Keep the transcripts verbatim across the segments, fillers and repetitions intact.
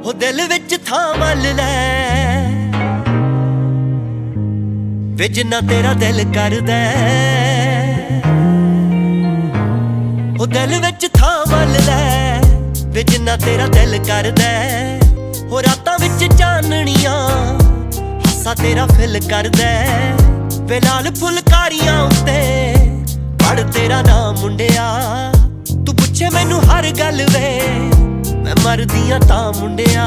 ਉਹ ਦਿਲ ਵਿੱਚ ਥਾਂ ਮੱਲ ਲੈ ਵੇ ਜਿੰਨਾ ਤੇਰਾ ਦਿਲ ਕਰਦਾ। ਉਹ ਦਿਲ ਵਿੱਚ ਥਾਂ ਮੱਲ ਲੈ ਵੇ ਜਿੰਨਾ ਤੇਰਾ ਦਿਲ ਕਰਦਾ। ਉਹ ਰਾਤਾਂ ਵਿੱਚ ਚਾਨਣੀਆਂ ਹਾਸਾ ਤੇਰਾ ਫਿਲ ਕਰਦਾ। ਵੇ ਲਾਲ ਫੁਲਕਾਰੀਆਂ ਉੱਤੇ ਪੜ ਤੇਰਾ ਨਾਮ ਮੁੰਡਿਆ। ਤੂੰ ਪੁੱਛੇ ਮੈਨੂੰ ਹਰ ਗੱਲ ਵੇ ਮੈਂ ਮਰਦੀਆਂ ਤਾਂ ਮੁੰਡਿਆ।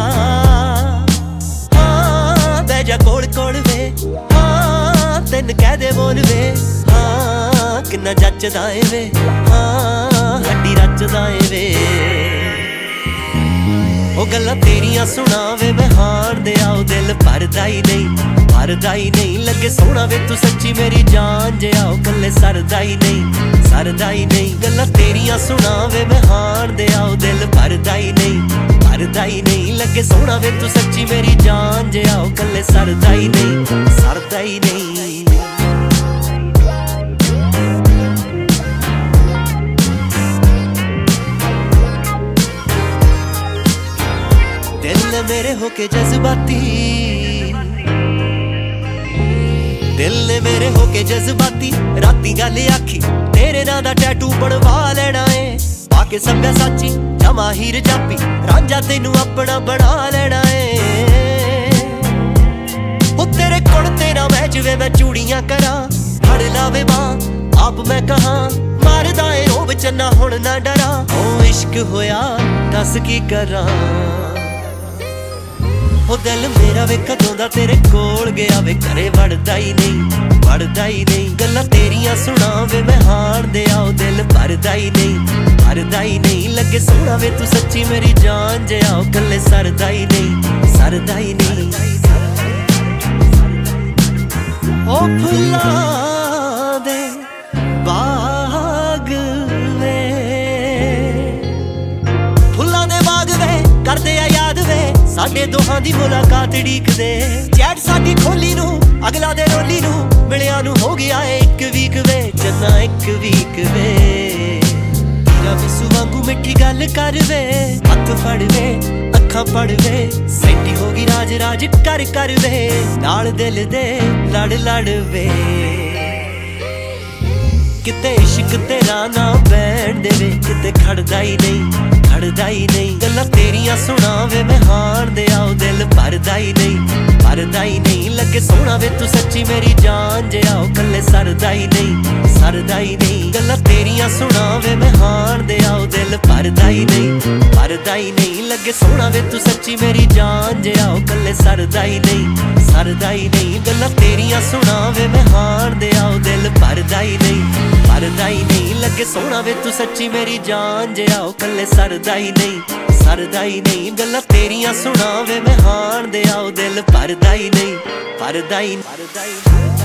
ਹਾਂ ਬਹਿ ਜਾ ਕੋਲ ਕੋਲ ਵੇ ਹਾਂ ਤੈਨੂੰ ਕਹਿ ਦੇ ਬੋਲ ਵੇ ਹਾਂ ਕਿੰਨਾ ਜੱਚਦਾ ਏ ਵੇ ਹਾਂ ਹੱਡੀ ਰਚਦਾ ਏ ਵੇ। ਉਹ ਗੱਲਾਂ ਤੇਰੀਆਂ ਸੁਣਾਵੇ ਮੈਂ ਹਾਣ ਦੇ ਆਉ ਦਿਲ ਭਰਦਾ ਹੀ ਨਹੀਂ ਭਰਦਾ ਹੀ ਨਹੀਂ। ਲੱਗੇ ਸੋਹਣਾ ਵੇ ਤੂੰ ਸੱਚੀ ਮੇਰੀ ਜਾਨ ਜੇ ਆਉ ਕੱਲੇ ਸਰਦਾ ਹੀ ਨਹੀਂ ਸਰਦਾ ਹੀ ਨਹੀਂ। ਗੱਲਾਂ ਤੇਰੀਆਂ ਸੁਣਾਵੇ ਮੈਂ ਹਾਣ ਦੇ ਆਉ ਦਿਲ ਭਰਦਾ ਹੀ ਨਹੀਂ ਭਰਦਾ ਹੀ ਨਹੀਂ। ਲੱਗੇ ਸੋਹਣਾ ਵੇ ਤੂੰ ਸੱਚੀ ਮੇਰੀ ਜਾਨ ਜੇ ਆਉ ਕੱਲੇ ਸਰਦਾ ਹੀ ਨਹੀਂ ਸਰਦਾ ਹੀ ਨਹੀਂ। दिल मेरे होके जज्बाती दिल ने मेरे होके जज्बाती राती गल आखी तेरे नां दा टैटू बनवा लेना है। पाके सभ्या साची जमा हीर जापी रांझा तेनू अपना बना लेना है। ओ तेरे कोल तेरा मैं जिवें मैं चूड़ियां करा फड़ लावे मां आप मैं कहां मारदा ए रोब चन्ना हुण ना डरा। ओ इश्क होया दस की करा। ਉਹ ਦਿਲ ਮੇਰਾ ਵੇ ਕਦੋਂ ਦਾ ਤੇਰੇ ਕੋਲ ਗਿਆ ਵੇ ਘਰੇ ਵੜਦਾ ਹੀ ਨਹੀਂ ਵੜਦਾ ਹੀ ਨਹੀਂ। ਗੱਲਾਂ ਤੇਰੀਆਂ ਸੁਣਾਵੇ ਮੈਂ ਹਾਣ ਦੇ ਆਉ ਦਿਲ ਭਰਦਾ ਹੀ ਨਹੀਂ ਭਰਦਾ ਹੀ ਨਹੀਂ। ਲੱਗੇ ਸੋਹਣਾ ਵੇ ਤੂੰ ਸੱਚੀ ਮੇਰੀ ਜਾਨ ਜੇ ਆਉ ਕੱਲੇ ਸਰਦਾ ਹੀ ਨਹੀਂ ਸਰਦਾ ਹੀ ਨਹੀਂ। ਉਹ ਫੁੱਲਾਂ ਦੇ ਬਾਗ ਵੇ ਫੁੱਲਾਂ ਦੇ ਬਾਗ ਵੇ ਕਰਦੇ ਆ ਯਾਦ ਵੇ ਸਾਡੇ ਦੋਹਾਂ ਦੀ ਮੁਲਾਕਾਤ ਡੀਕਦੇ। ਚੈਟ ਸਾਡੀ ਖੋਲੀ ਨੂੰ ਅਗਲਾ ਦੇ ਰੋਲੀ ਨੂੰ ਮਿਲਿਆ ਨੂੰ ਹੋ ਗਿਆ ਏ ਇੱਕ ਵੀਕ ਵੇ ਜੰਨਾ ਇੱਕ ਵੀਕ ਵੇ। ਰਵੀ ਸੁਵਾਂਗੂ ਮਿੱਠੀ ਗੱਲ ਕਰ ਵੇ ਹੱਥ ਫੜ ਵੇ ਅੱਖਾਂ ਪੜ ਵੇ ਸੈਂਟੀ ਹੋ ਗਈ ਰਾਜ ਰਾਜ ਕਰ ਕਰ ਵੇ ਨਾਲ ਦਿਲ ਦੇ ਲੜ ਲੜ ਵੇ। ਕਿਤੇ ਇਸ਼ਕ ਤੇਰਾ ਨਾ ਬੈਣ ਦੇਵੇ ਕਿਤੇ ਖੜਦਾ ਹੀ ਨਹੀਂ ਖੜਦਾ ਹੀ ਨਹੀਂ। ਗੱਲਾਂ ਤੇਰੀਆਂ ਸੁਣਾਵੇ ਮੈਂ ਹਾਣ ਦੇ ਆਉ ਦਿਲ ਭਰਦਾ ਹੀ ਨਹੀਂ ਭਰਦਾ ਹੀ ਨਹੀਂ। ਲੱਗੇ ਸੋਹਣਾ ਵੇ ਤੂੰ ਸੱਚੀ ਮੇਰੀ ਜਾਨ ਜੇ ਆਉ ਕੱਲੇ ਸਰਦਾ ਹੀ ਨਹੀਂ ਸਰਦਾ ਹੀ ਨਹੀਂ। ਗੱਲਾਂ ਤੇਰੀਆਂ ਸੁਣਾਵੇ ਮੈਂ ਹਾਣ ਦੇ ਆਉ ਦਿਲ ਭਰਦਾ ਹੀ ਨਹੀਂ ਭਰਦਾ ਹੀ ਨਹੀਂ। ਲੱਗੇ ਸੋਹਣਾ ਵੇ ਤੂੰ ਸੱਚੀ ਮੇਰੀ ਜਾਨ ਜੇ ਆਉ ਕੱਲੇ ਸਰਦਾ ਹੀ ਨਹੀਂ ਸਰਦਾ ਹੀ ਨਹੀਂ। ਗੱਲਾਂ ਤੇਰੀਆਂ ਸੁਣਾਵੇ ਮੈਂ ਹਾਣ ਦੇ ਆਉ ਦਿਲ ਭਰਦਾ ਹੀ ਨਹੀਂ ਭਰਦਾ ਹੀ ਨਹੀਂ। ਲੱਗੇ ਸੋਹਣਾ ਵੇ ਤੂੰ ਸੱਚੀ ਮੇਰੀ ਜਾਨ ਜੇ ਆਉ ਕੱਲੇ ਸਰਦਾ ਹੀ ਨਹੀਂ ਸਰਦਾ ਹੀ ਨਹੀਂ। ਗੱਲਾਂ ਤੇਰੀਆਂ ਸੁਣਾਵੇ ਮੈਂ ਹਾਣ ਦੇ ਆਉ ਦਿਲ ਭਰਦਾ ਹੀ ਨਹੀਂ ਭਰਦਾ ਹੀ ਭਰਦਾ ਹੀ।